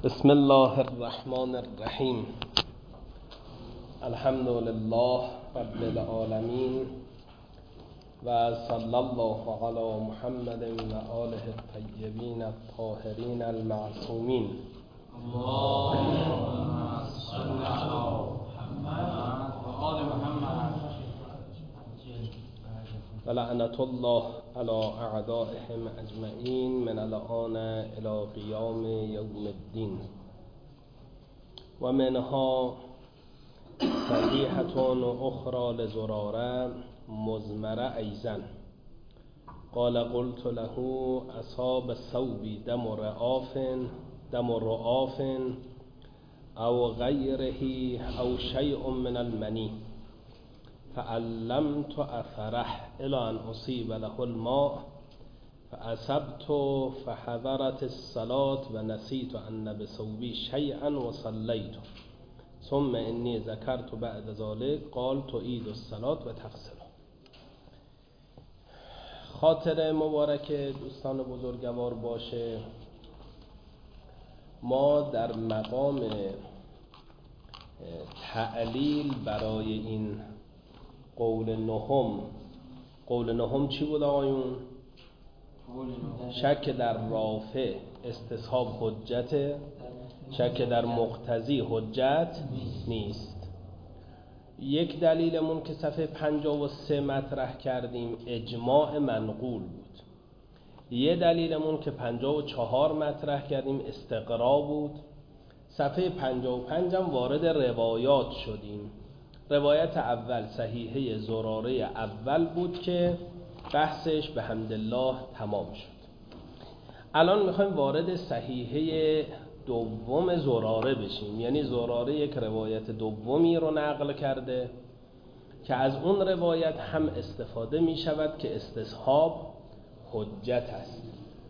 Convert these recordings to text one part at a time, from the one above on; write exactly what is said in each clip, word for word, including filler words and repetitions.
بسم الله الرحمن الرحیم. الحمد لله رب العالمین و صلی الله علی محمد و آله الطیبین الطاهرین المعصومین. اللهم صل علی محمد و آل محمد و لعنت الله علی اعدائهم اجمعین من الآن الی قیام یوم الدین. و منها صحیحة اخرى لزراره مضمره ایضا قال قلت له اصاب ثوبی دم رعاف دم رعاف او غیره او شیء من المنی فعلمت اثره الى ان اصیب له الماء فاصبت فحضرت الصلاة و نسیت ان بثوبی شیئا و صلیت ثم انی ذکرت بعد ذلك قال تعید الصلاة و تغسل. خاطر مبارک دوستان بزرگوار باشه. ما در مقام تعلیل برای این قول نهم، قول نهم چی بود آقایون؟ شک در رافع استصحاب حجت، شک در مقتضی حجت نیست. یک دلیلمون که صفحه پنجاه و سه مطرح کردیم اجماع منقول بود. یه دلیلمون که پنجاه و چهار مطرح کردیم استقرا بود. صفحه پنجاه و پنج هم وارد روایات شدیم. روایت اول صحیحه زراره اول بود که بحثش به حمدالله تمام شد. الان میخوایم وارد صحیحه دوم زراره بشیم. یعنی زراره یک روایت دومی رو نقل کرده که از اون روایت هم استفاده میشود که استصحاب حجت است.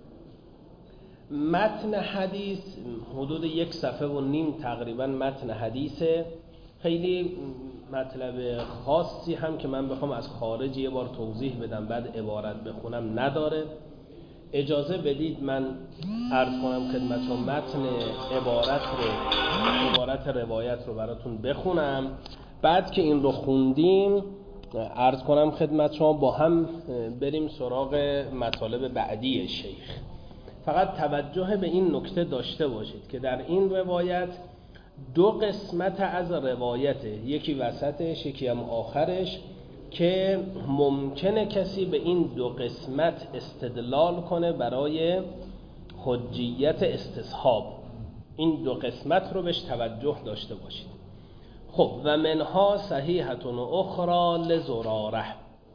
متن حدیث حدود یک صفحه و نیم تقریبا متن حدیثه. خیلی مطلب خاصی هم که من بخوام از خارج یه بار توضیح بدم بعد عبارت بخونم نداره. اجازه بدید من عرض کنم خدمتتون متن عبارت رو عبارت روایت رو براتون بخونم. بعد که این رو خوندیم عرض کنم خدمت شما با هم بریم سراغ مطالب بعدی شیخ. فقط توجه به این نکته داشته باشید که در این روایت دو قسمت از روایته، یکی وسطش یکی هم آخرش، که ممکنه کسی به این دو قسمت استدلال کنه برای حجیت استصحاب. این دو قسمت رو بهش توجه داشته باشید. خب و منها صحیحة اخرى لزراره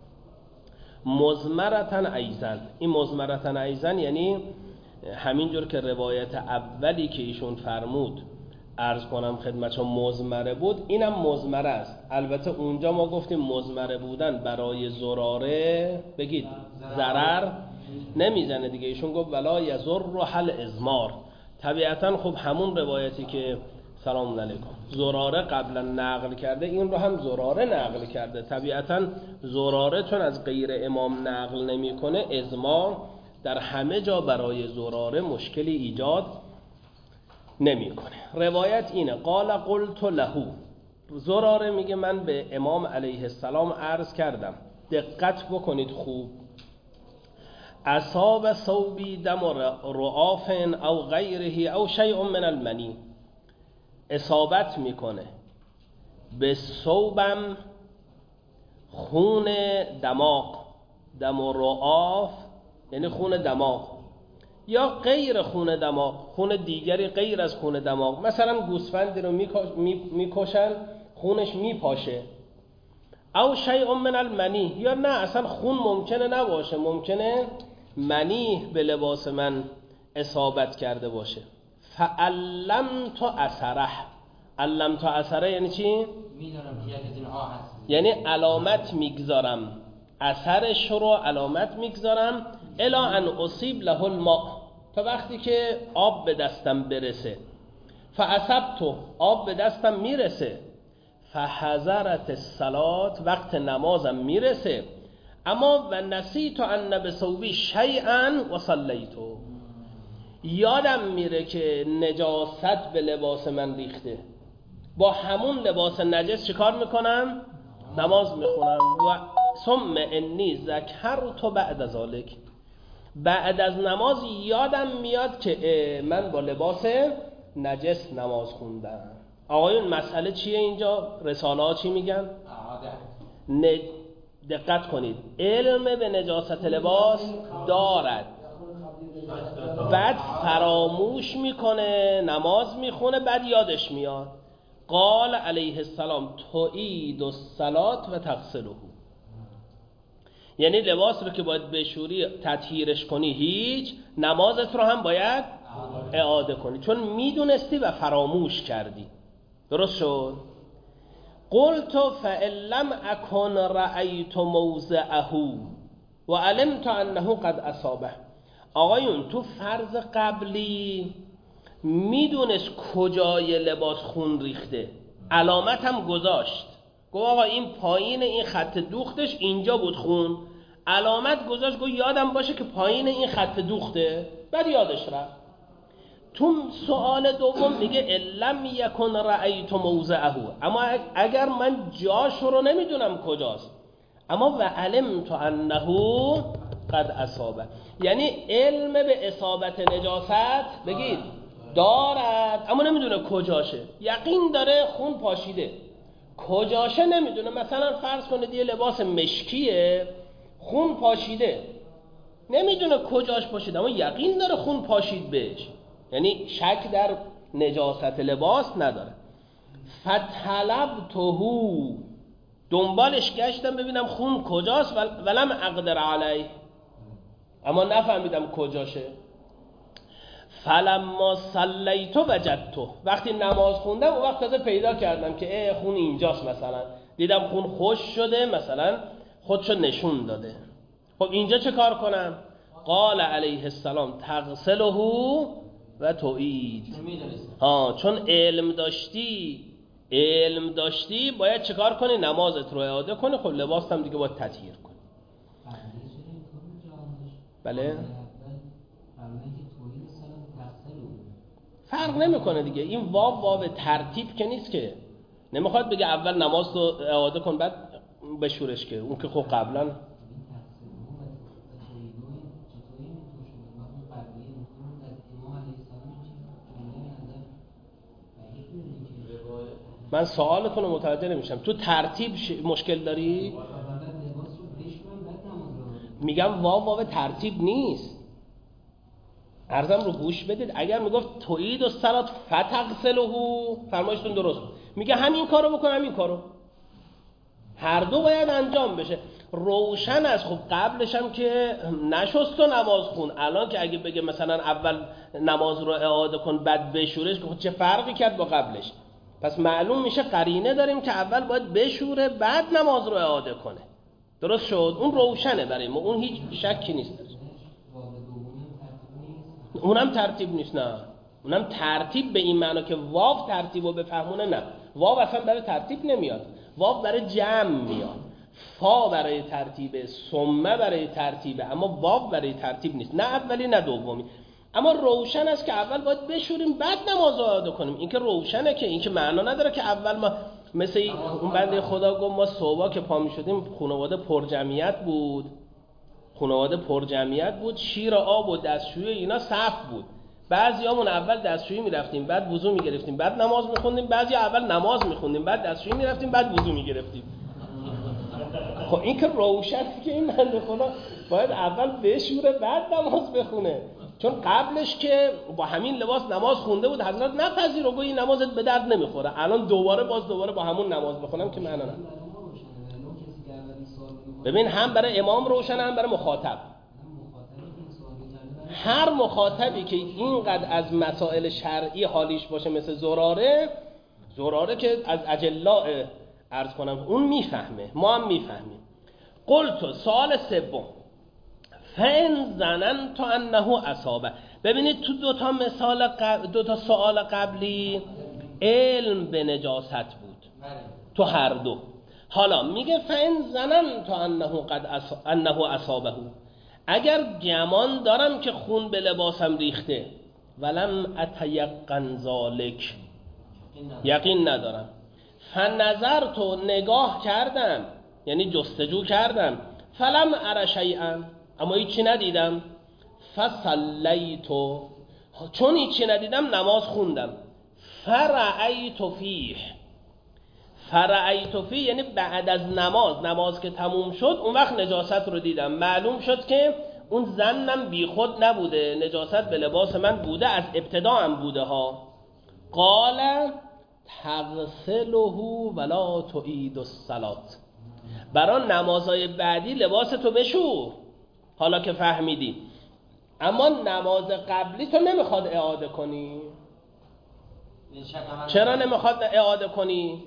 مضمرة ایضا. این مضمرة ایضا یعنی همینجور که روایت اولی که ایشون فرمود عرض کنم خدمتشون مضمره بود، اینم مضمره است. البته اونجا ما گفتیم مضمره بودن برای زراره بگید ضرر نمیزنه دیگه. ایشون گفت ولا یضر حل ازمار. طبیعتا خب همون روایتی که سلام علیکم زراره قبلا نقل کرده این رو هم زراره نقل کرده. طبیعتا زراره چون از غیر امام نقل نمیکنه ازمار در همه جا برای زراره مشکلی ایجاد نمی کنه. روایت اینه قال قلت له. زراره میگه من به امام علیه السلام عرض کردم. دقت بکنید خوب. اصاب ثوبی دم رعاف او غیره او شیء من المنی. اصابت میکنه به ثوبم خون دماغ. دم رعاف یعنی خون دماغ یا غیر خون دماغ، خون دیگری غیر از خون دماغ. مثلا گوسفندی رو میکشن خونش میپاشه. او شیء من المنی یا نه اصلا خون ممکنه نباشه، ممکنه منی به لباس من اصابت کرده باشه. فعلمت اثره. علمت اثره یعنی چی؟ میدونم که از اینها هست، یعنی علامت میگذارم، اثرش رو علامت میگذارم الا ان اصیب له الماء، تا وقتی که آب به دستم برسه. فاصبت آب به دستم میرسه. فحضرت الصلاة وقت نمازم میرسه. اما و نسیت ان بثوبی شیئا و صلیت. یادم میره که نجاست به لباس من ریخته، با همون لباس نجس چه کار میکنم؟ نماز میخونم. و ثم انی ذکرت بعد ذلک، بعد از نماز یادم میاد که من با لباس نجس نماز خوندم. آقایون مسئله چیه اینجا؟ رساله ها چی میگن؟ ن... دقت کنید، علم به نجاست لباس دارد، بعد فراموش میکنه، نماز میخونه، بعد یادش میاد. قال علیه السلام تعید الصلاة و تغسله، یعنی لباس رو که باید بشوری تطهیرش کنی هیچ، نمازت رو هم باید اعاده کنی، چون میدونستی و فراموش کردی. درست شد؟ قلت فإن لم أكن رأيت موضعه و علمت انه قد اصابه. آقایون تو فرض قبلی میدونست کجای لباس خون ریخته، علامت هم گذاشت، گفت آقا این پایین این خط دوختش اینجا بود خون، علامت گذاشت، گفت یادم باشه که پایین این خط دوخته، بعد یادش رفت. تو سوال دوم میگه لم یکن رأیت موضعه، اما اگر من جاشو رو نمیدونم کجاست، اما و علمت انه قد اصابه، یعنی علم به اصابت نجاست بگید دارد، اما نمیدونه کجاشه. یقین داره خون پاشیده، کجاشه نمیدونه. مثلا فرض کنید یه لباس مشکیه، خون پاشیده، نمیدونه کجاش پاشیده، اما یقین داره خون پاشید بهش، یعنی شک در نجاست لباس نداره. فطلبته، دنبالش گشتم ببینم خون کجاست، ولم اقدر علیه، اما نفهمیدم کجاشه. فلما صلیت وجدته، وقتی نماز خوندم اون وقت تازه پیدا کردم که خون اینجاست، مثلا دیدم خون خوش شده، مثلا خودشو نشون داده. خب اینجا چه کار کنم؟ قال علیه السلام تغسله و تعید. ها، چون علم داشتی علم داشتی باید چه کار کنی؟ نمازت رو اعاده کنی. خب لباس هم دیگه باید تطهیر کنی. بله فرق نمیکنه دیگه، این واو واو ترتیب که نیست که، نمیخواد بگه اول نماز رو اعاده کن بعد بشورش، که اون که خب قبلا من سوالتون رو متوجه نمیشم. تو ترتیب مشکل داری؟ میگم واو واو ترتیب نیست، عرضم رو گوش بدید. اگر میگفت تعید الصلاة فتغسله، فرمایشتون درست، میگه همین کارو بکن همین کارو، هر دو باید انجام بشه. روشن است. خب قبلش هم که نشست و نماز خون، الان که اگه بگه مثلا اول نماز رو اعاده کن بعد بشورش، خب چه فرقی کرد با قبلش؟ پس معلوم میشه قرینه داریم که اول باید بشوره بعد نماز رو اعاده کنه. درست شد؟ اون روشنه برای ما، اون هیچ شکی نیست. اونم ترتیب نیست، نه اونم ترتیب به این معنا که واو ترتیب رو بفهمونه، نه واو اصلا برای ترتیب نمیاد، واو برای جمع میاد، فا برای ترتیبه، ثمه برای ترتیبه، اما واو برای ترتیب نیست، نه اولی نه دومی. اما روشن است که اول باید بشوریم بعد نماز رو ادا کنیم. این که روشنه، که این که معنا نداره که اول ما مثل اون بنده خدا گفت ما صبح که پا می شدیم خانواده پر جمعیت بود، خانواده پر جمعیت بود، شیر آب و دستشویی اینا صف بود. بعضیامون اول دستشویی میرفتیم بعد وضو میگرفتیم بعد نماز میخوندیم، بعضی اول نماز میخوندیم بعد دستشویی میرفتیم بعد وضو میگرفتیم. خب این که روشنه که این بنده خدا باید اول بشوره بعد نماز بخونه، چون قبلش که با همین لباس نماز خونده بود، حضرت نپذیر و گویی نمازت به درد نمیخوره، الان دوباره باز دوباره با همون نماز بخونم که معنا نداره. ببین هم برای امام روشن هم برای مخاطب. هر مخاطبی که اینقدر از مسائل شرعی حالیش باشه مثل زراره، زراره که از اجلاء عرض کنم اون میفهمه، ما هم میفهمیم. قلت سوال سوم فَإِنْ ظَنَنْتُ أَنَّهُ أَصَابَهُ. ببینید تو دو تا مثال قبل، دو تا سوال قبلی علم به نجاست بود تو هر دو. حالا میگه فَإِنْ ظَنَنْتُ أَنَّهُ قد أَنَّهُ أَصَابَهُ، اگر گمان دارم که خون به لباسم ریخته، ولم اتیقن ذالک، یقین ندارم. فنظرت، نگاه کردم یعنی جستجو کردم، فلم ار شیئا، اما هیچی ندیدم. فصلیت، چون هیچی ندیدم نماز خوندم. فرأیت فیه، فرأیت فیه یعنی بعد از نماز، نماز که تموم شد اون وقت نجاست رو دیدم. معلوم شد که اون زنم بی خود نبوده، نجاست به لباس من بوده، از ابتدا هم بوده ها. قال تغسله ولا تعید الصلاة، برای نمازهای بعدی لباس تو بشور حالا که فهمیدی، اما نماز قبلی تو نمیخواد اعاده کنی. چرا نمیخواد اعاده کنی؟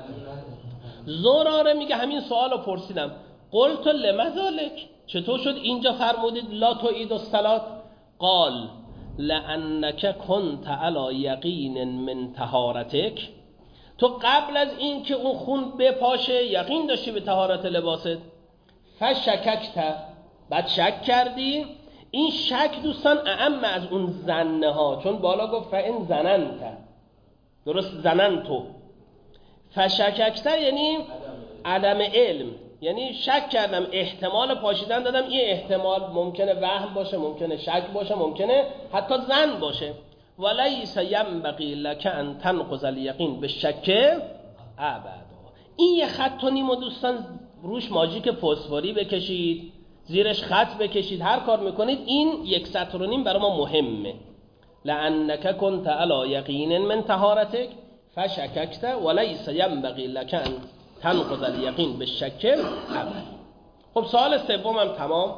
زراره میگه همین سوالو پرسیدم. قلت لما ذلک، چطور شد اینجا فرمودید لا تعید الصلاة؟ قال لانک کنت علی یقین من طهارتک، تو قبل از این که اون خون بپاشه یقین داشتی به طهارت لباست. فشککت، بعد شک کردی. این شک دوستان اعم از اون زنه ها، چون بالا گفت فان زننت، درست زننتو. فشککت یعنی عدم علم، یعنی شک کردم، احتمال پاشیدن دادم. این احتمال ممکنه وهم باشه، ممکنه شک باشه، ممکنه حتی زن باشه. ولیس ینبغی لک ان تنقض الیقین بالشک ابدا. این یه خط و نیم و دوستان روش ماژیک فسفوری بکشید، زیرش خط بکشید، هر کار میکنید این یک سطر و نیم برای ما مهمه. لانک کنت علی یقین من طهارتک فشککت ولیس ینبغی لک ان تنقض الیقین بالشک ابدا. خب سوال سومم تمام.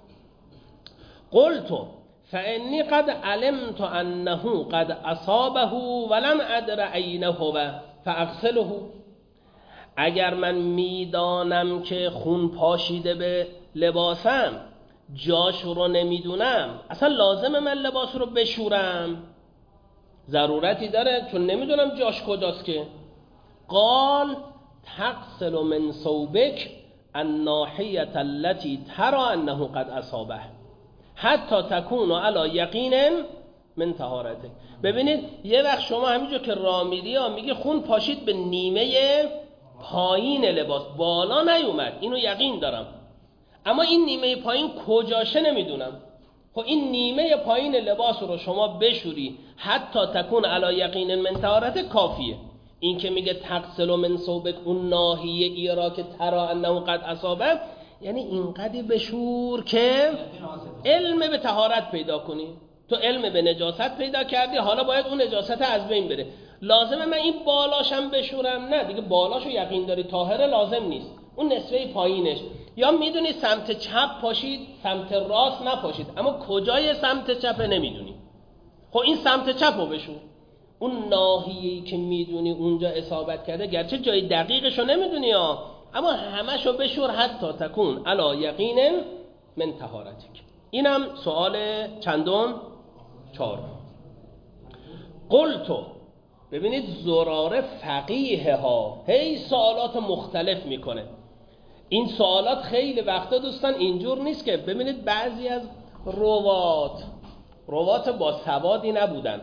قلت فانی قد علمت انه قد اصابه ولم ادر عینه فاغسله، اگر من میدانم که خون پاشیده به لباسم، جاش رو نمیدونم، اصلا لازم من لباس رو بشورم؟ ضرورتی داره چون نمیدونم جاش کجاست که. قال تغسل من ثوبک الناحیه التي ترى انه قد اصابه حتی تکون علی یقین من طهارتک. ببینید یه وقت شما همینجور که راه میری ها میگه خون پاشید به نیمه پایین لباس، بالا نیومد، اینو یقین دارم، اما این نیمه پایین کجاشه نمیدونم. خب این نیمه پایین لباس رو شما بشوری حتی تکون علی یقین من طهارتک کافیه. این که میگه تغسل من ثوبک اون ناحیه ای را که ترا انه قد اصابه، یعنی اینقدر بشور که علم به طهارت پیدا کنی. تو علم به نجاست پیدا کردی، حالا باید اون نجاست از بین بره. لازمه من این بالاشم بشورم؟ نه دیگه، بالاشو یقین داری طاهره، لازم نیست. اون نصفه پایینش، یا میدونی سمت چپ پاشید سمت راست نپاشید، اما کجای سمت چپ نمیدونی، خب این سمت چپ رو بشور. اون ناحیه‌ای که میدونی اونجا اصابت کرده، گرچه جای دقیقشو نمیدونی ها، اما همشو بشور حتی تکون علی یقین من طهارتک. اینم سوال چندم؟ چهارم. قلتو، ببینید زراره فقیه ها هی سوالات مختلف میکنه. این سوالات خیلی وقتا دوستان اینجور نیست که ببینید بعضی از روات روات با سوادی نبودن،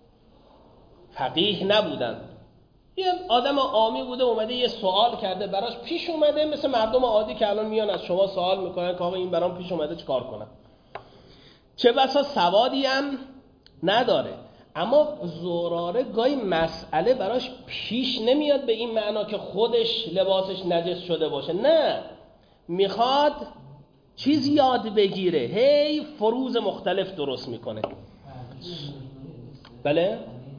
فقیه نبودن، یه آدم عامی بوده اومده یه سوال کرده براش پیش اومده، مثل مردم عادی که الان میان از شما سوال میکنن که آقا این برام پیش اومده چیکار کنم. چه بسا سوادی هم نداره، اما زراره گاهی مسئله براش پیش نمیاد به این معنا که خودش لباسش نجس شده باشه، نه، میخواد چیز یاد بگیره، هی فروز مختلف درست میکنه. بله؟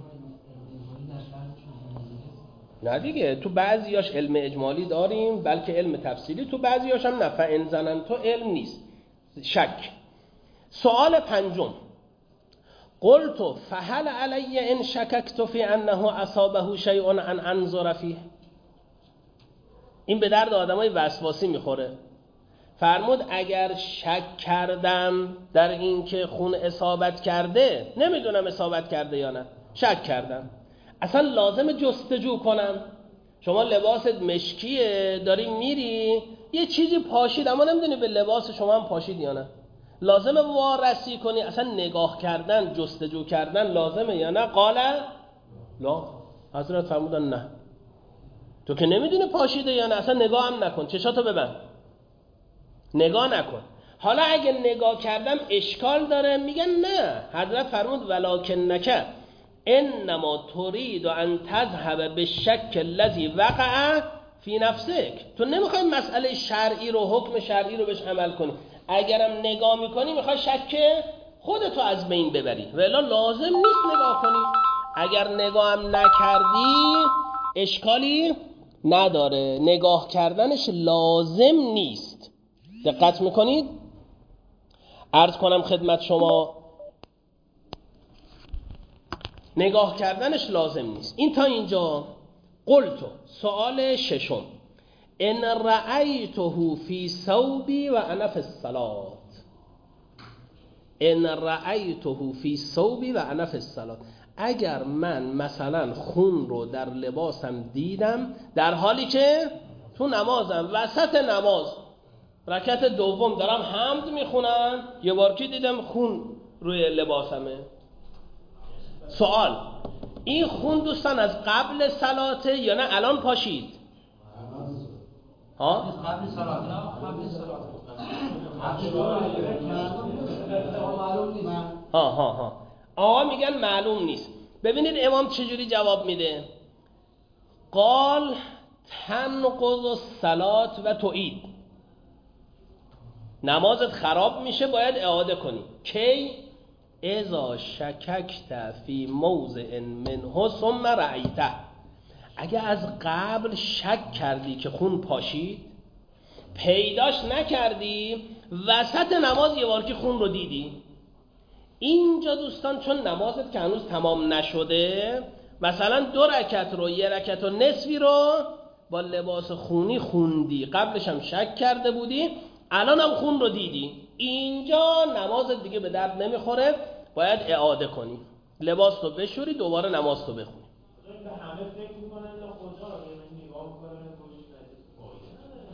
نه دیگه، تو بعضیاش علم اجمالی داریم بلکه علم تفصیلی، تو بعضیاش هم نفع انزنن تو علم نیست، شک. سوال پنجم. قلت فهل علی ان شککت فی انه اصابه شیء ان انظر فیه. این به درد آدمای وسواسی میخوره. فرمود اگر شک کردم در این که خون اصابت کرده، نمیدونم اصابت کرده یا نه، شک کردم، اصلا لازم جستجو کنم. شما لباست مشکیه، داری میری یه چیزی پاشید اما نمیدونی به لباس شما هم پاشید یا نه، لازمه وارسی کنی؟ اصلا نگاه کردن، جستجو کردن لازمه یا نه؟ قال لا. حضرت فرمودن نه، تو که نمیدونی پاشیده یا نه، اصلا نگاه هم نکن، چشاتو ببند، نگاه نکن. حالا اگه نگاه کردم اشکال داره؟ میگن نه. حضرت فرمود ولکنک انما تريد ان تذهب بالشك الذي وقع فی نفسک. تو نمیخوای مسئله شرعی رو، حکم شرعی رو بهش عمل کنی، اگرم نگاه میکنی میخوای شک خودتو از بین ببری، ولی لازم نیست نگاه کنی. اگر نگاهم نکردی اشکالی نداره، نگاه کردنش لازم نیست. دقت میکنید؟ عرض کنم خدمت شما نگاه کردنش لازم نیست. این تا اینجا. قلتو، سوال ششم، ان رأیته فی ثوبی و انا فی الصلاة. ان رأیته فی ثوبی و انا فی الصلاة، اگر من مثلا خون رو در لباسم دیدم در حالی که تو نمازم، وسط نماز رکعت دوم دارم حمد میخونم، یه بار که دیدم خون روی لباسمه. سوال، این خون دوستان از قبل صلاته یا نه الان پاشید؟ ها؟ قبل صلات. قبل صلات. ها ها ها. آقا میگن معلوم نیست. ببینید امام چجوری جواب میده. قال تنقض الصلاة و تعید. نمازت خراب میشه، باید اعاده کنی. کی؟ اذا شککت فی موضع منه ثم رأیته. اگه از قبل شک کردی که خون پاشید، پیداش نکردی، وسط نماز یه بار که خون رو دیدی، اینجا دوستان چون نمازت که هنوز تمام نشده، مثلا دو رکعت رو، یه رکعت و نصفی رو با لباس خونی خوندی، قبلش هم شک کرده بودی، الان هم خون رو دیدی، اینجا نمازت دیگه به درد نمیخوره، باید اعاده کنی، لباس رو بشوری، دوباره نماز رو بخونی. همه فکر میکنن یا خدا یعنی نگاه میکنن گوش ندید.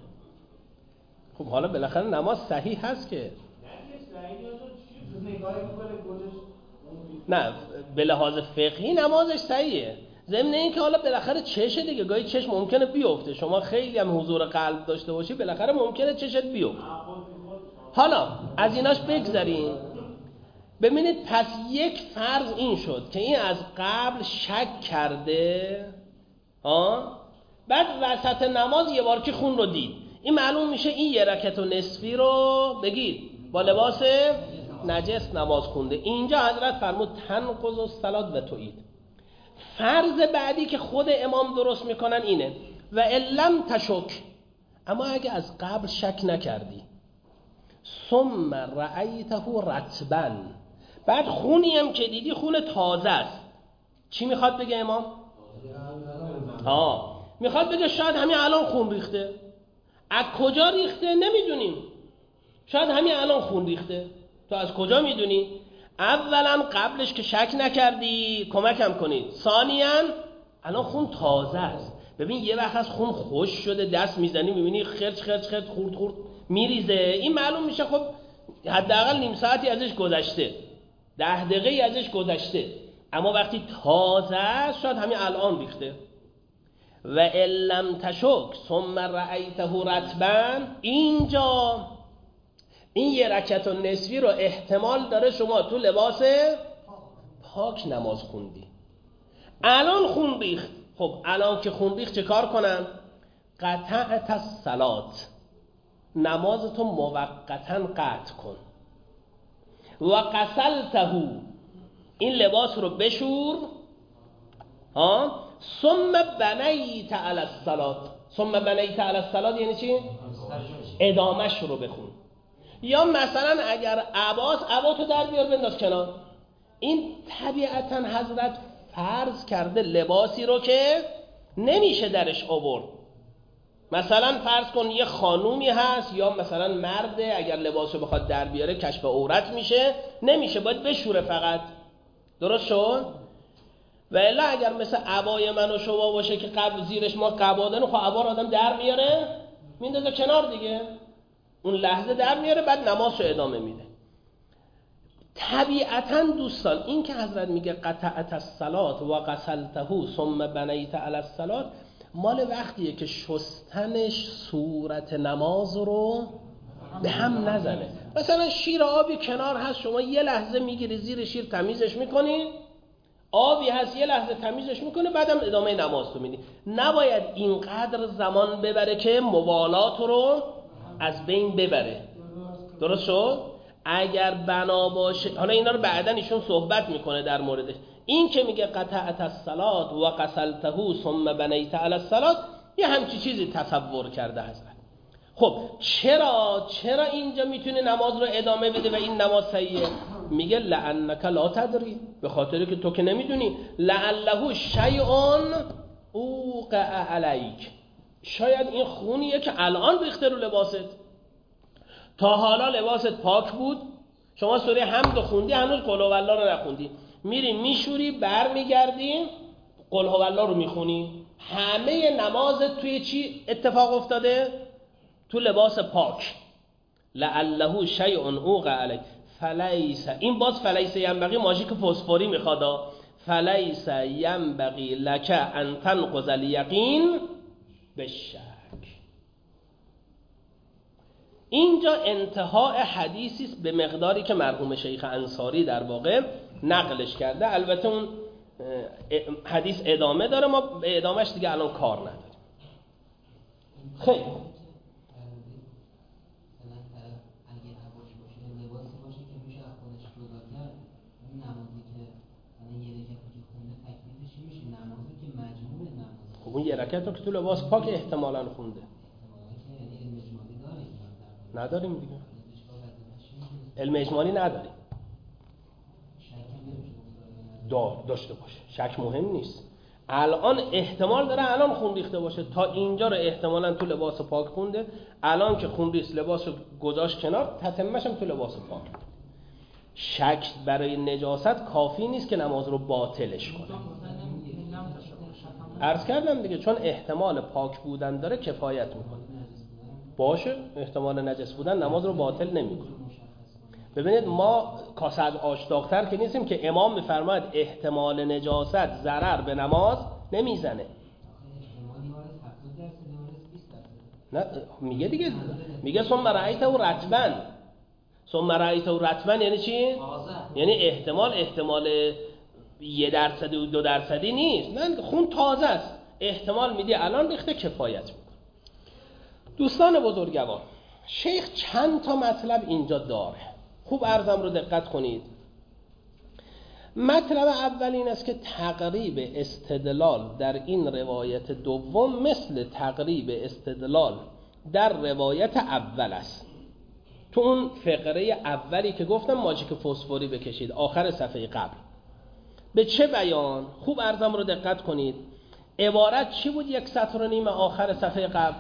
خب حالا بالاخره نماز صحیح هست که نه که صحیح چی نگاه میکنه گوشش. نه به لحاظ فقهی نمازش صحیحه. ضمن این که حالا بالاخره چشه دیگه، گاهی چشم ممکنه بیفته، شما خیلی هم حضور قلب داشته باشی بالاخره ممکنه چشت بیفته. حالا از ایناش بگذاریم. ببینید پس یک فرض این شد که این از قبل شک کرده، آه؟ بعد وسط نماز یه بار که خون رو دید، این معلوم میشه این یه رکعت و نصفی رو بگید با لباس نجس نماز خونده. اینجا حضرت فرمود تنقض الصلاة و تعید. فرض بعدی که خود امام درست میکنن اینه و علم تشک، اما اگه از قبل شک نکردی، ثم رأیته رطبا، بعد خونی هم که دیدی خون تازه است، چی میخواد بگه امام؟ ها میخواد بگه شاید همین الان خون ریخته. از کجا ریخته نمیدونیم، شاید همین الان خون ریخته. تو از کجا میدونی؟ اولا قبلش که شک نکردی، کمکم کنید. ثانیاً الان خون تازه است. ببین یه وقت از خون خوش شده دست میزنی میبینی خرچ خرچ خرچ خورد خورد میریزه، این معلوم میشه خب حداقل نیم ساعتی ازش گذشته، ده دقیقه ازش گذشته. اما وقتی تازه است شاید همین الان ریخته. و علم تشک ثم رأیته رطبا، اینجا این یه رکعت و نصفی رو احتمال داره شما تو لباس پاک نماز خوندی، الان خون ریخت. خب الان که خون ریخت چه کار کنم؟ قطعت الصلاة، نمازتو موقتا قطع کن. و غسلته، این لباس رو بشور. ها ثم بنیت علی الصلاة، ثم بنیت علی الصلاة یعنی چی؟ ادامش رو بخون. یا مثلا اگر عباس، عباتو در بیار بنداز کنار. این طبیعتا حضرت فرض کرده لباسی رو که نمیشه درش آورد. مثلا فرض کن یه خانومی هست یا مثلا مرده، اگر لباسو بخواد در بیاره کشف عورت میشه، نمیشه، باید بشوره فقط. درست شد؟ و الا اگر مثل عبای من و شما باشه که قبل زیرش ما قبا داریم، خب عبا رو آدم در میاره میندازه کنار دیگه. اون لحظه در میاره، بعد نماز رو ادامه میده. طبیعتاً دوستان این که حضرت میگه قطعت الصلاة و غسلته ثم بنیت علی الصلاة مال وقتیه که شستنش صورت نماز رو به هم نزنه. مثلا شیر آبی کنار هست، شما یه لحظه میگیری زیر شیر تمیزش میکنی، آبی هست یه لحظه تمیزش میکنه، بعدم ادامه نماز تو میدی. نباید اینقدر زمان ببره که موالات رو از بین ببره. درست شد؟ اگر بنا باشه، حالا اینا رو بعدن ایشون صحبت میکنه در موردش، این که میگه قطعت الصلاة و غسلته ثم بنیت علی الصلاة یه همچی چیزی تصور کرده حضرت. خب چرا چرا اینجا میتونه نماز رو ادامه بده و این نماز صحیحه؟ میگه لعنک لا تدری، به خاطر که تو که نمیدونی، لعله شیء اوقع علیک، شاید این خونیه که الان ریخته رو لباست. تا حالا لباست پاک بود، شما سوره حمد خوندی، هنوز قل هو الله رو نخوندی، میری میشوری برمیگردی قل هو الله رو میخونی، همه نمازت توی چی اتفاق افتاده؟ تو لباس پاک. لعله شیء اوقع علیک فلیس، این باز فلیس ینبغی ماژیک فسفوری میخواد، فلیس ینبغی لک ان تنقض الیقین بالشک. اینجا انتهای حدیثی است به مقداری که مرحوم شیخ انصاری در واقع نقلش کرده. البته اون حدیث ادامه داره، ما به ادامهش دیگه الان کار نداریم. خیلی خب اون یه رکعت رو که تو لباس پاک احتمالاً خونده. نداریم دیگه، علم اجمالی نداریم. دار داشته باشه، شک مهم نیست. الان احتمال داره الان خون ریخته باشه، تا اینجا رو احتمالاً تو لباس پاک خونده، الان که خون ریخت لباس رو گذاشت کنار، تتمه‌ش هم تو لباس پاک. شک برای نجاست کافی نیست که نماز رو باطلش کنه. عرض کردم دیگه، چون احتمال پاک بودن داره کفایت میکنه. باشه، احتمال نجس بودن نماز رو باطل نمیکنه. ببینید ما کاسه از آش داغ‌تر که نیستیم که امام میفرماید احتمال نجاست ضرر به نماز نمیزنه. نه میگه دیگه، میگه ثم رأیته رطبا. ثم رأیته رطبا یعنی چی؟ یعنی احتمال احتمال یه درصدی و دو درصدی نیست، نه خون تازه است، احتمال میدی الان ریخته کفایت میکنه. دوستان بزرگوار، شیخ چند تا مطلب اینجا داره، خوب عرضم رو دقت کنید. مطلب اول این است که تقریب استدلال در این روایت دوم مثل تقریب استدلال در روایت اول است. تو اون فقره اولی که گفتم ماژیک فسفوری بکشید آخر صفحه قبل، به چه بیان؟ خوب عرضم رو دقت کنید. عبارت چی بود؟ یک سطر و نیم آخر صفحه قبل،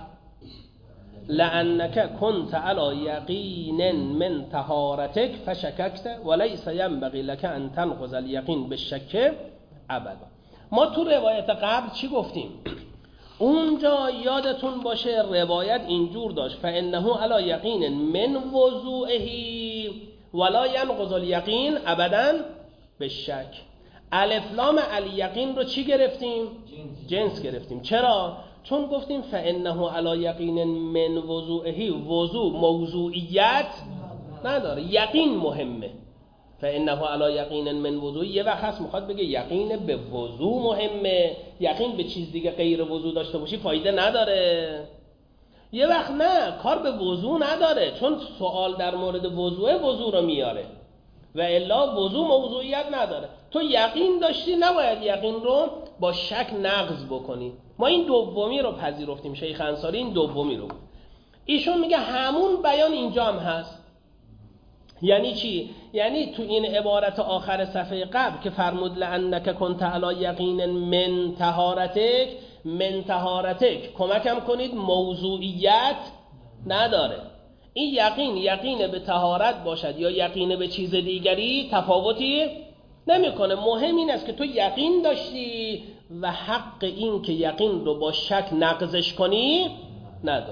لأنک کنت علی یقین من طهارتک فشککت ولیس ینبغی لک ان تنقض الیقین بالشک ابدا. ما تو روایت قبل چی گفتیم؟ اونجا یادتون باشه روایت اینجور داشت فانه علی یقین من وضوئه ولا ینقض الیقین ابدا بالشک. الف لام الیقین رو چی گرفتیم؟ جنس, جنس گرفتیم. چرا؟ چون گفتیم فانه علی یقین من وضوئه، وضوء موضوعیت نداره، یقین مهمه. فانه علی یقین من وضوء، یه وقت هست میخواد بگه یقین به وضوء مهمه، یقین به چیز دیگه غیر وضوء داشته باشی فایده نداره. یه وقت نه، کار به وضوء نداره، چون سوال در مورد وضوء وضوء رو میاره و الا وضوء موضوعیت نداره. تو یقین داشتی، نباید یقین رو با شک نقض بکنی. ما این دومی رو پذیرفتیم، شیخ انصاری این دومی رو. ایشون میگه همون بیان اینجا هم هست. یعنی چی؟ یعنی تو این عبارت آخر صفحه قبل که فرمود لأنک کنت علی یقین من طهارتک، من طهارتک کمکم کنید موضوعیت نداره. این یقین یقین به طهارت باشد یا یقین به چیز دیگری تفاوتی نمیکنه. مهم این است که تو یقین داشتی و حق این که یقین رو با شک نقضش کنی نداری.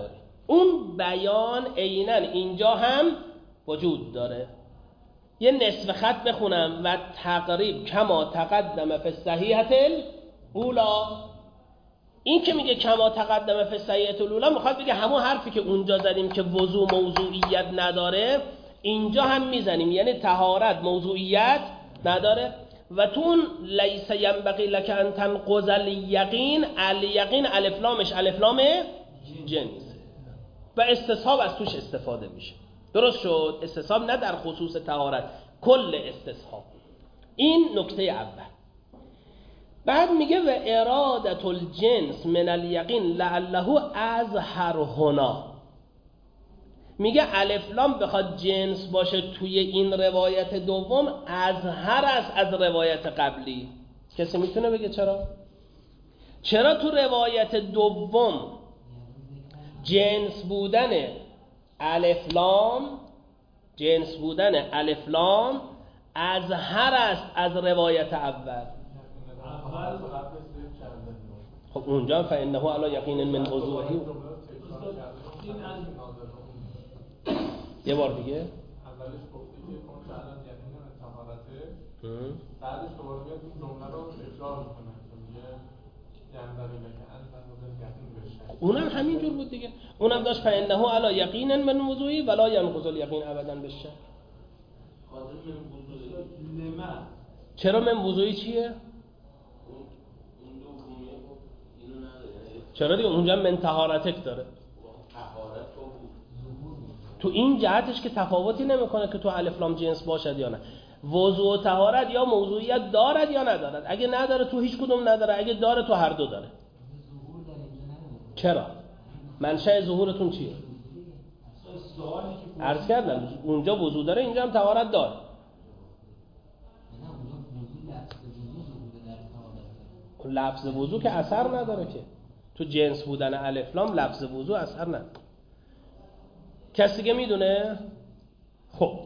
اون بیان عیناً اینجا هم وجود داره. یه نصف خط بخونم و تقریب کما تقدم فی الصحیحة الاولی. این که میگه کما تقدم فی الصحیحة الاولی میخواد بگه همون حرفی که اونجا زدیم که وضو موضوعیت نداره اینجا هم میزنیم، یعنی طهارت موضوعیت نداره. و تو اون لیس ینبغی لک ان تنقض الیقین، الیقین الف لامش الف لام جنس و استصحاب از توش استفاده میشه. درست شد؟ استصحاب نه در خصوص طهارت، کل استصحاب. این نکته اول. بعد میگه و ارادت الجنس من الیقین لعله اظهر هنا. میگه الف لام بخواد جنس باشه توی این روایت دوم اظهر است از روایت قبلی. کسی میتونه بگه چرا؟ چرا تو روایت دوم جنس بودن الف لام جنس بودن الف لام اظهر است از روایت اول؟ خب اونجا فانه علی یقین من وضوعه. یه بار دیگه اولش گفتی که اون فعلا یقین من طهارته، بعدش دوباره میاد این جمله رو تکرار میکنه که میگه یعنی که انت نظر یقین بشه. اونم همین جور بود دیگه. اونم داشت فانه علی یقین من وضوعه ولا ينقض الیقین ابدا بشه. خاطر من وضوعه لما چرا من وضوعه چیه؟ اون دومیه اینو نداره. چرا دیگه اونجا من طهارتک داره. طهارت رو تو این جهتش که تفاوتی نمیکنه که تو الف لام جنس باشد یا نه. وضوء و طهارت یا موضوعیت دارد یا ندارد. اگه نداره تو هیچ کدوم نداره، اگه داره تو هر دو داره. چرا؟ منشأ ظهورتون چیه؟ عرض کردم اونجا وضوء داره، اینجا هم طهارت داره. لفظ وضوء که اثر نداره که. تو جنس بودن الف لام لفظ وضوء اثر نداره. کسی که میدونه؟ خب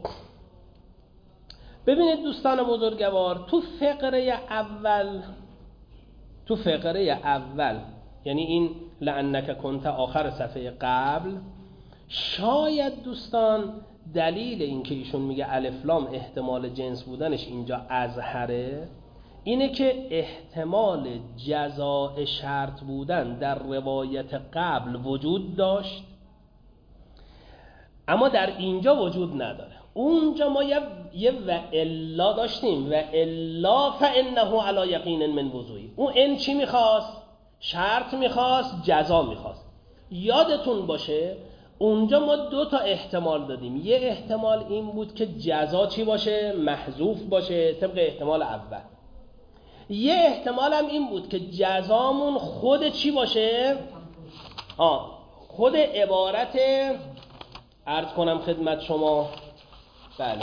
ببینید دوستان بزرگوار، تو فقره اول تو فقره اول یعنی این لعنک کنت آخر صفحه قبل، شاید دوستان دلیل این که ایشون میگه الف لام احتمال جنس بودنش اینجا اظهره اینه که احتمال جزاء شرط بودن در روایت قبل وجود داشت اما در اینجا وجود نداره. اونجا ما یه, یه و الا داشتیم، و الا فانه علی یقین من وضوعی. اون ان چی میخواست؟ شرط میخواست، جزا میخواست. یادتون باشه اونجا ما دو تا احتمال دادیم. یه احتمال این بود که جزا چی باشه؟ محذوف باشه طبق احتمال اول. یه احتمال هم این بود که جزامون خود چی باشه؟ آه خود عبارت عرض کنم خدمت شما، بله،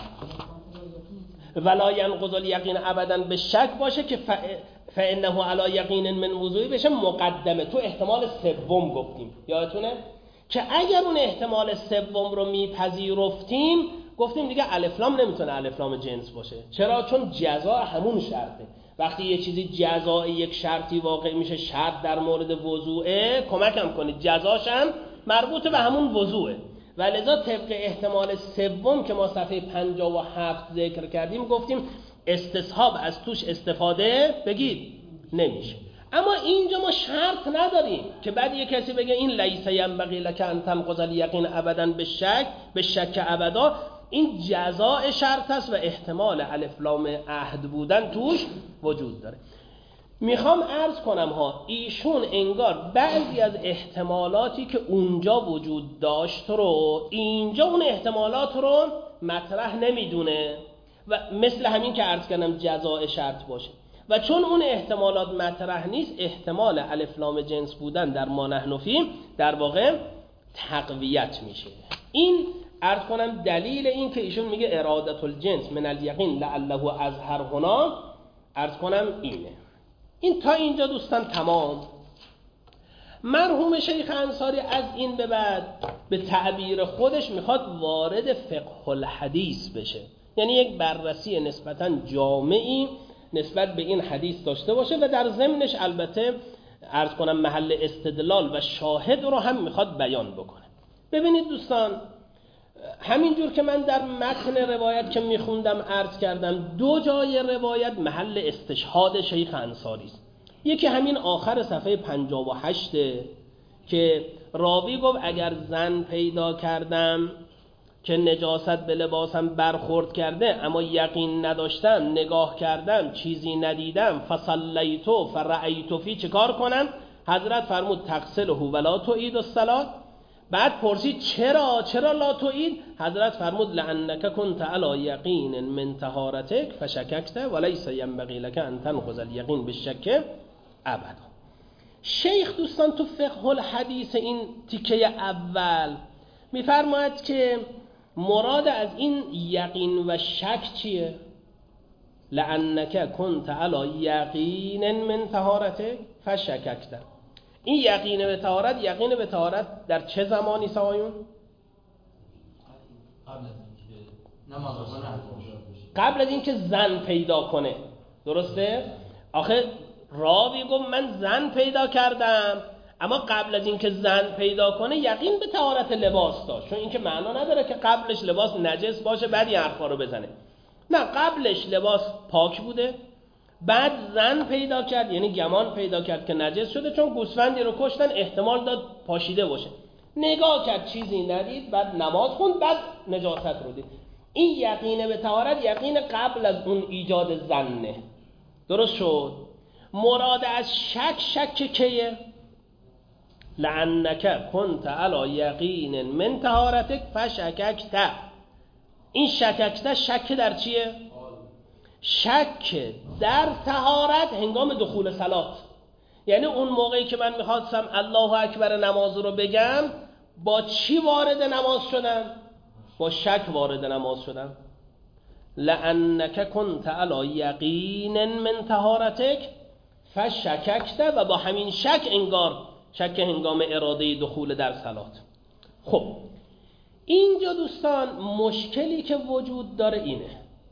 ولا ينقض الیقین ابدا به شک باشه که فانه علی یقین من وضوعی بشه مقدمه. تو احتمال سوم گفتیم یادتونه که اگر اون احتمال سوم رو میپذیرفتیم گفتیم دیگه الف لام نمیتونه الف لام جنس باشه. چرا؟ چون جزا همون شرطه. وقتی یه چیزی جزای یک شرطی واقع میشه، شرط در مورد وضوعه، کمکم کنید جزاش هم مربوط به همون وضوعه و لذا طبق احتمال سوم که ما صفحه پنجاه و هفت ذکر کردیم گفتیم استصحاب از توش استفاده بگید نمیشه. اما اینجا ما شرط نداریم که بعد یه کسی بگه این لیس ینبغی لک ان تنقض الیقین ابدا به شک به شک ابدا، این جزاء شرط است و احتمال الف لام عهد بودن توش وجود داره. میخوام عرض کنم ها ایشون انگار بعضی از احتمالاتی که اونجا وجود داشت رو اینجا اون احتمالات رو مطرح نمیدونه و مثل همین که عرض کردم جزاء شرط باشه و چون اون احتمالات مطرح نیست احتمال الف لام جنس بودن در ما نحن فیه در واقع تقویت میشه. این عرض کنم دلیل این که ایشون میگه ارادت الجنس من الیقین لعله اظهر هنا، عرض کنم اینه. این تا اینجا دوستان تمام. مرحوم شیخ انصاری از این به بعد به تعبیر خودش میخواد وارد فقه الحدیث بشه، یعنی یک بررسی نسبتاً جامعی نسبت به این حدیث داشته باشه و در ضمنش البته عرض کنم محل استدلال و شاهد رو هم میخواد بیان بکنه. ببینید دوستان، همینجور که من در متن روایت که میخوندم عرض کردم، دو جای روایت محل استشهاد شیخ انصاری است. یکی همین آخر صفحه پنجاه و هشت که راوی گفت اگر زن پیدا کردم که نجاست به لباسم برخورد کرده اما یقین نداشتم، نگاه کردم چیزی ندیدم، فصلیتو فرأیتو فی، چه کار کنم؟ حضرت فرمود تغسله ولا تعید الصلاة. بعد پرسید چرا چرا لا تعید؟ حضرت فرمود لانک کنت علی یقین من طهارتک فشککت وليس ينبغي لك ان تنقض الیقین بالشک ابدا. شیخ دوستان تو فقه الحدیث این تیکه اول میفرماید که مراد از این یقین و شک چیه؟ لانک کنت علی یقین من طهارتک فشککت. این یقین به طهارت، یقین به طهارت در چه زمانی سایون؟ قبل از اینکه زن پیدا کنه. درسته؟ آخه راوی گفت من زن پیدا کردم، اما قبل از اینکه زن پیدا کنه یقین به طهارت لباس داشت، چون اینکه معنا نداره که قبلش لباس نجس باشه بعد این حرفا رو بزنه. نه، قبلش لباس پاک بوده، بعد زن پیدا کرد، یعنی گمان پیدا کرد که نجس شده، چون گوسفندی رو کشتن احتمال داد پاشیده باشه، نگاه کرد چیزی ندید، بعد نماز خوند، بعد نجاست رو دید. این یقین به طهارت یقین قبل از اون ایجاد زنه. درست شد؟ مراد از شک شک کیه؟ لعنک کنت علی یقین من طهارتک فشککت. این شککت شک در چیه؟ شک در طهارت هنگام دخول صلات. یعنی اون موقعی که من میخواستم الله اکبر نماز رو بگم، با چی وارد نماز شدم؟ با شک وارد نماز شدم. لأنک کنت علی یقین من طهارتک فشککت، و با همین شک انگار شک هنگام اراده دخول در صلات. خب اینجا دوستان مشکلی که وجود داره اینه،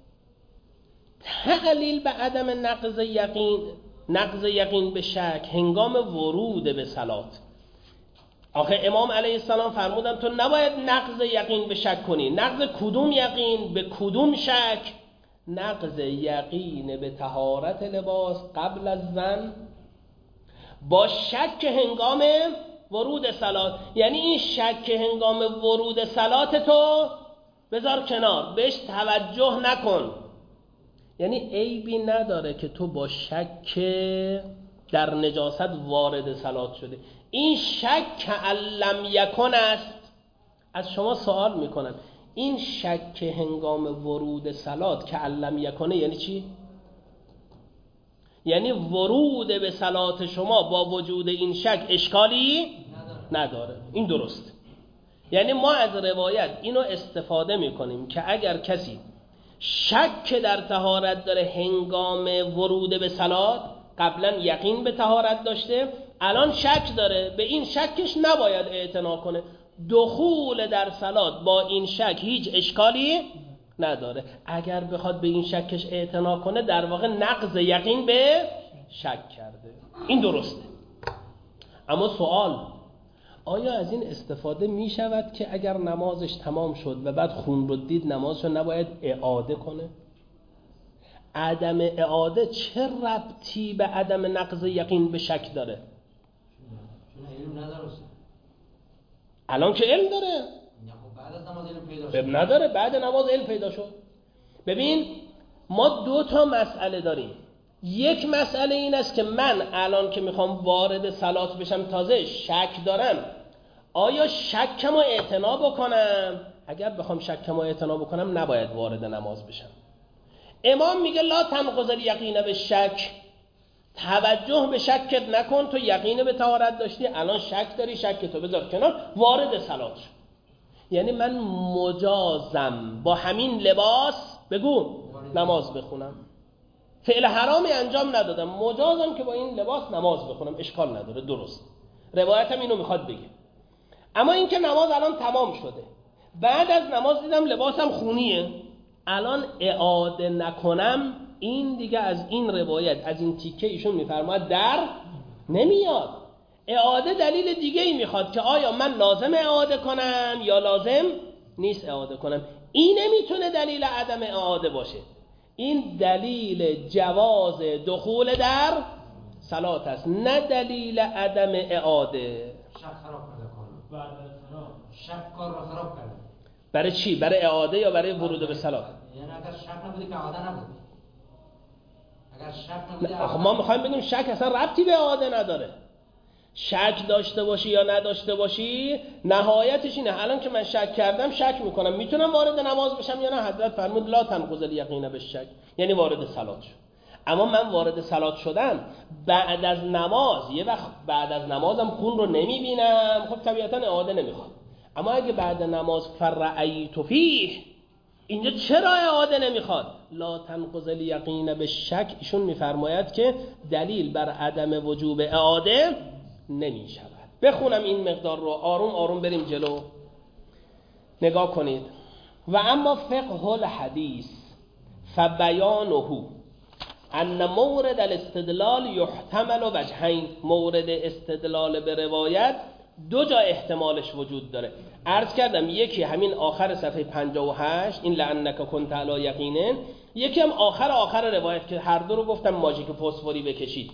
تعلیل به عدم نقض یقین، نقض یقین به شک هنگام ورود به صلات. آخه امام علیه السلام فرمودن تو نباید نقض یقین به شک کنی. نقض کدوم یقین؟ به کدوم شک؟ نقض یقین به طهارت لباس قبل از زن با شک هنگام ورود صلات. یعنی این شک هنگام ورود صلات تو بذار کنار، بهش توجه نکن. یعنی عیبی نداره که تو با شک در نجاست وارد صلات شده. این شک علم یکن است. از شما سوال میکنم، این شک هنگام ورود صلات که علم یکنه یعنی چی؟ یعنی ورود به صلات شما با وجود این شک اشکالی نداره. این درست. یعنی ما از روایت اینو استفاده میکنیم که اگر کسی شک در طهارت داره هنگام ورود به صلات، قبلا یقین به طهارت داشته، الان شک داره، به این شکش نباید اعتنا کنه. دخول در صلات با این شک هیچ اشکالی نداره. اگر بخواد به این شکش اعتنا کنه در واقع نقض یقین به شک کرده. این درسته. اما سوال، آیا از این استفاده می شود که اگر نمازش تمام شد و بعد خون رو دید نمازشو نباید اعاده کنه؟ عدم اعاده چه ربطی به عدم نقض یقین به شک داره؟ چون علم نداره. الان که علم داره. بعد از نماز علم پیدا شد. علم نداره، بعد نماز علم پیدا شد. ببین ما دو تا مسئله داریم. یک مسئله این است که من الان که میخوام وارد صلات بشم تازه شک دارم، آیا شکمو اعتنا بکنم؟ اگر بخوام شکمو اعتنا بکنم نباید وارد نماز بشم. امام میگه لا تنقض الیقین به شک، توجه به شکت نکن، تو یقین به طهارت داشتی، الان شک داری، شک تو بذار کنار، وارد صلات شو. یعنی من مجازم با همین لباس بگو نماز بخونم، فعل حرامی انجام ندادم، مجازم که با این لباس نماز بخونم، اشکال نداره. درست، روایتم اینو میخواد بگه. اما اینکه نماز الان تمام شده، بعد از نماز دیدم لباسم خونیه، الان اعاده نکنم، این دیگه از این روایت، از این تیکه ایشون میفرماید در نمیاد. اعاده دلیل دیگه ای میخواد که آیا من لازم اعاده کنم یا لازم نیست اعاده کنم. این نمیتونه دلیل عدم اعاده باشه، این دلیل جواز دخول در صلات است، نه دلیل عدم اعاده. شک خراب کرده کارو. بعد از سلام شک کار رو خراب کرده. برای چی؟ برای اعاده یا برای ورود به صلات؟ یعنی اگر شک نبودی که اعاده نبود. اگر شک نبودی آخه ما میخوایم بگیم شک اصلا ربطی به اعاده نداره. شک داشته باشی یا نداشته باشی نهایتش اینه. الان که من شک کردم شک میکنم میتونم وارد نماز بشم یا نه؟ حضرت فرمود لا تنقض الیقین بالشک، یعنی وارد صلات شد. اما من وارد صلات شدم بعد از نماز، یه وقت بعد از نمازم خون رو نمیبینم، خب طبیعتا اعاده نمیخواد. اما اگه بعد نماز فرعیت فیه، اینجا چرا اعاده نمیخواد؟ لا تنقض الیقین بالشک، ایشون میفرماید که دلیل بر عدم وجوب اعاده نمی شود. بخونم این مقدار رو، آروم آروم بریم جلو. نگاه کنید. و اما فقه الحدیث فبیانه ان مورد الاستدلال یحتمل وجهین، مورد استدلال به روایت دو جا احتمالش وجود داره. عرض کردم یکی همین آخر صفحه پنجاه و هشت، این لعنک کنت علی یقین، یکی هم آخر آخر روایت که هر دو رو گفتم ماژیک فسفوری بکشید.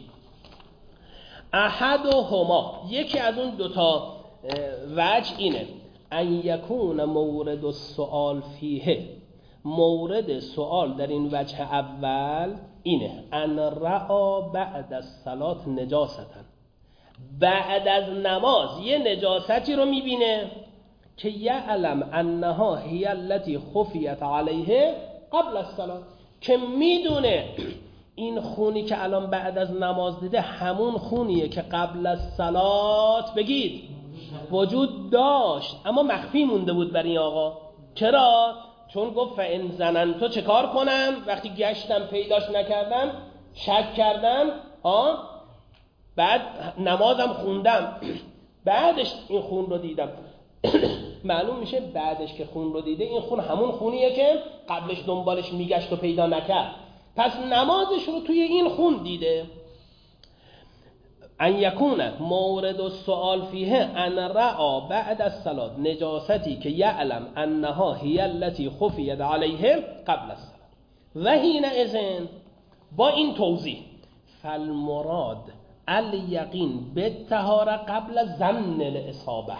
احدهما، یکی از اون دوتا وجه اینه، ان یکون مورد السؤال فیه، مورد سؤال در این وجه اول اینه، ان رأى بعد الصلاة نجاستن، بعد از نماز یه نجاستی رو میبینه که یعلم انها هی التي خفیت علیه قبل الصلاة، که میدونه این خونی که الان بعد از نماز دیده همون خونیه که قبل از صلات بگید وجود داشت اما مخفی مونده بود برای این آقا. چرا؟ چون گفت فان ظننت، چه کار کنم وقتی گشتم پیداش نکردم، شک کردم، ها بعد نمازم خوندم، بعدش این خون رو دیدم معلوم میشه بعدش که خون رو دیده این خون همون خونیه که قبلش دنبالش میگشت و پیدا نکرد، پس نمازش رو توی این خون دیده. ان یکون مورد السؤال فیه ان رأى بعد الصلاة نجاستی که یعلم انها هی التي خفیت علیه قبل الصلاة، و حینئذ با این توضیح فالمراد الیقین بالطهارة قبل ظن الاصابه.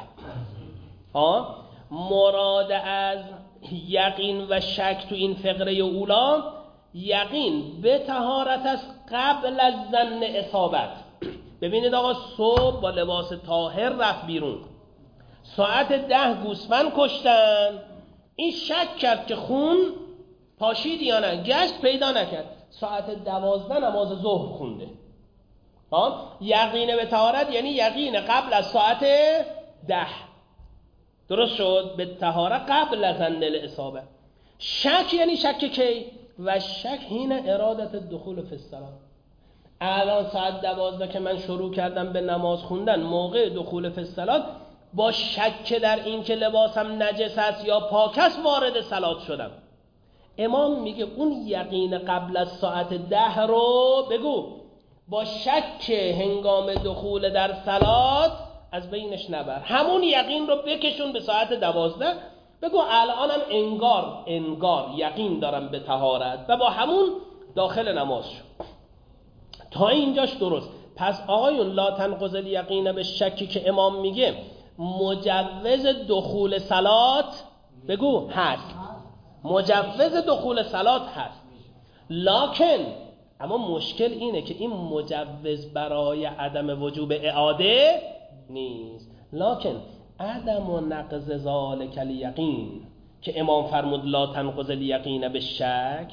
ها مراد از یقین و شک تو این فقره اولا، یقین به طهارت است قبل از ظن اصابت. ببینید آقا صبح با لباس طاهر رفت بیرون، ساعت ده گوسفند کشتن، این شک کرد که خون پاشید یا نه، گشت پیدا نکرد، ساعت دوازده نماز ظهر خونده. ها یقین به طهارت یعنی یقین قبل از ساعت ده، درست شد؟ به طهارت قبل از ظن الاصابه. شک یعنی شک کی؟ و شک هین ارادت دخول فی الصلاة. الان ساعت دوازده که من شروع کردم به نماز خوندن، موقع دخول فی الصلاة با شک در این که لباسم نجس است یا پاک است وارد صلات شدم. امام میگه اون یقین قبل از ساعت ده رو بگو با شک هنگام دخول در صلات از بینش نبر، همون یقین رو بکشون به ساعت دوازده، بگو الانم انگار انگار یقین دارم به طهارت و با همون داخل نماز شد. تا اینجاش درست. پس آقایون لا تنقض الیقین به شکی که امام میگه مجوز دخول صلات بگو هست، مجوز دخول صلات هست، لکن اما مشکل اینه که این مجوز برای عدم وجوب اعاده نیست، لکن عدم و نقض ذالک الیقین که امام فرمود لا تنقض الیقین به شک،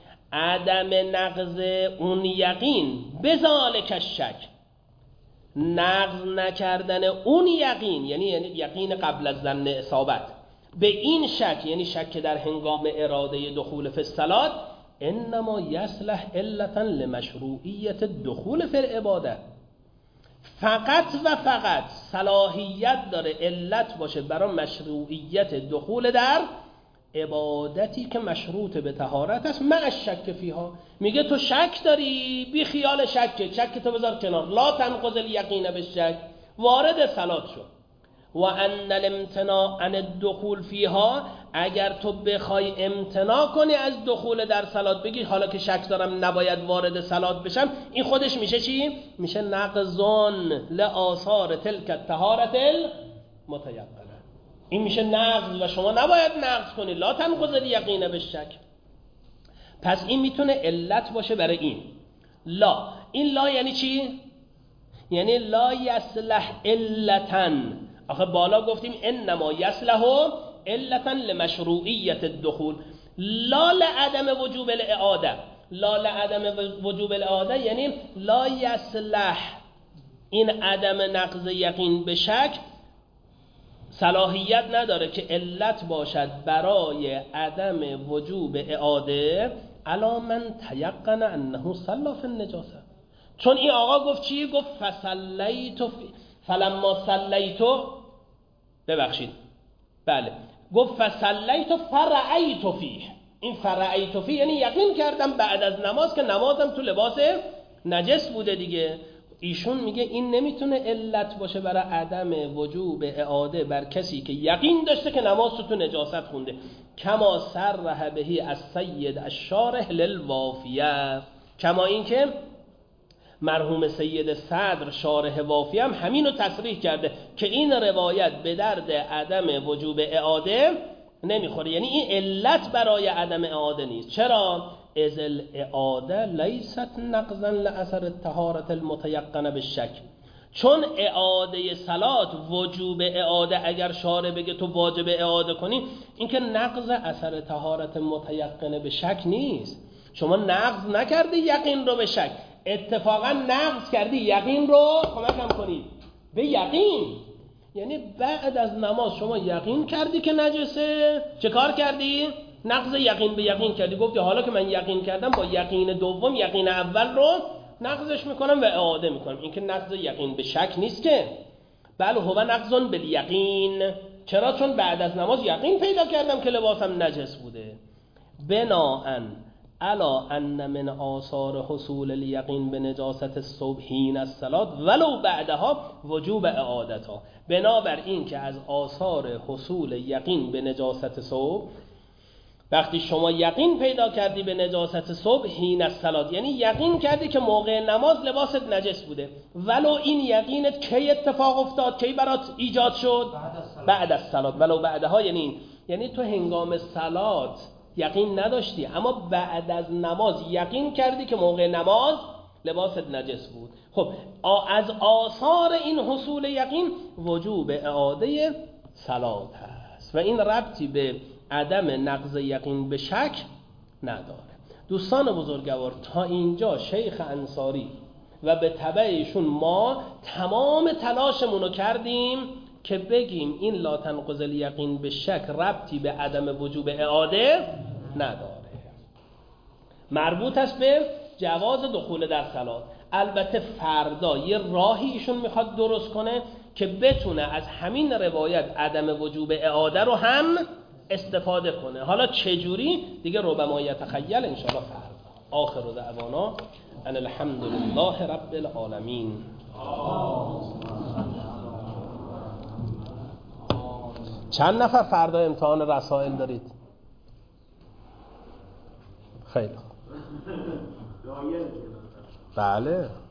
عدم نقض اون یقین به ذالک الشک، نقض نکردن اون یقین یعنی یقین قبل از ظن اصابت به این شک یعنی شک در هنگام اراده دخول فی الصلاة، انما یصلح علتا لمشروعیت دخول فی العباده، فقط و فقط صلاحیت داره علت باشه برای مشروعیت دخول در عبادتی که مشروط به طهارت است مع الشک فیها. میگه تو شک داری، بی خیال شک، شک تو بذار کنار، لا تنقض الیقین بالشک، وارد صلات شد. و ان الامتناع عن الدخول فیها، اگر تو بخوای امتناع کنی از دخول در صلات، بگی حالا که شک دارم نباید وارد صلات بشم، این خودش میشه چی؟ میشه نقضون لآثار تلک الطهارة المتیقنه. این میشه نقض و شما نباید نقض کنی. لا تنقض الیقین بالشک. پس این میتونه علت باشه برای این. لا، این لا یعنی چی؟ یعنی لا یصلح علتن. آخه بالا گفتیم انما یصلح علتا لمشروعیت الدخول، لا لعدم وجوب الاعاده. لا لعدم وجوب الاعاده یعنی لا یصلح، این عدم نقض یقین به شک صلاحیت نداره که علت باشد برای عدم وجوب اعاده علی من تیقن انه صلی فی النجاسه. چون این آقا گفت چی؟ گفت فصلیت فی فلما صلیت، ببخشید بله، گفت فصلیت فرعیت فیه. این فرعیت فیه یعنی یقین کردم بعد از نماز که نمازم تو لباس نجس بوده دیگه. ایشون میگه این نمیتونه علت باشه برای عدم وجوب اعاده بر کسی که یقین داشته که نماز تو, تو نجاست خونده. کما صرح بهی السید الشارح للوافیه، کما اینکه مرحوم سید صدر شارح وافی هم همینو تصریح کرده که این روایت به درد عدم وجوب اعاده نمیخوره، یعنی این علت برای عدم اعاده نیست. چرا؟ اذ الاعاده لیست نقضا لاثر الطهارة المتیقنه بالشک. چون اعاده صلات، وجوب اعاده اگر شارع بگه تو واجب اعاده کنی، این که نقض اثر طهارت متیقنه به شک نیست. شما نقض نکردی یقین رو به شک، اتفاقا نقض کردی یقین رو، کمکم کنید، به یقین. یعنی بعد از نماز شما یقین کردی که نجسه، چه کار کردی؟ نقض یقین به یقین کردی. گفتی حالا که من یقین کردم با یقین دوم یقین اول رو نقضش میکنم و اعاده میکنم. این که نقض یقین به شک نیست که، بله هو نقضون بالیقین. چرا؟ چون بعد از نماز یقین پیدا کردم که لباسم نجس بوده. بناءً الا ان من آثار حصول الیقین به نجاست الصبح حین الصلاة ولو بعدها وجوب اعادتها. بنابر این که از آثار حصول یقین به نجاست صبح، وقتی شما یقین پیدا کردی به نجاست صبح حین الصلاة، یعنی یقین کردی که موقع نماز لباست نجس بوده، ولو این یقینت کی اتفاق افتاد، کی برات ایجاد شد؟ بعد از صلاة. ولو بعدها یعنی این، یعنی تو هنگام صلاة یقین نداشتی اما بعد از نماز یقین کردی که موقع نماز لباست نجس بود. خب از آثار این حصول یقین وجوب اعاده صلات هست و این ربطی به عدم نقض یقین به شک نداره. دوستان بزرگوار، تا اینجا شیخ انصاری و به تبع ایشون ما تمام تلاشمونو کردیم که بگیم این لا تنقض الیقین به شک ربطی به عدم وجوب اعاده نداره، مربوط است به جواز دخول در صلات. البته فردا یه راهی ایشون میخواد درست کنه که بتونه از همین روایت عدم وجوب اعاده رو هم استفاده کنه. حالا چجوری دیگه ربما یتخیل انشاءالله فردا. آخر دعوانا ان الحمد لله رب العالمین. چند نفر فردا امتحان رسائل دارید؟ خیلی خوب. بله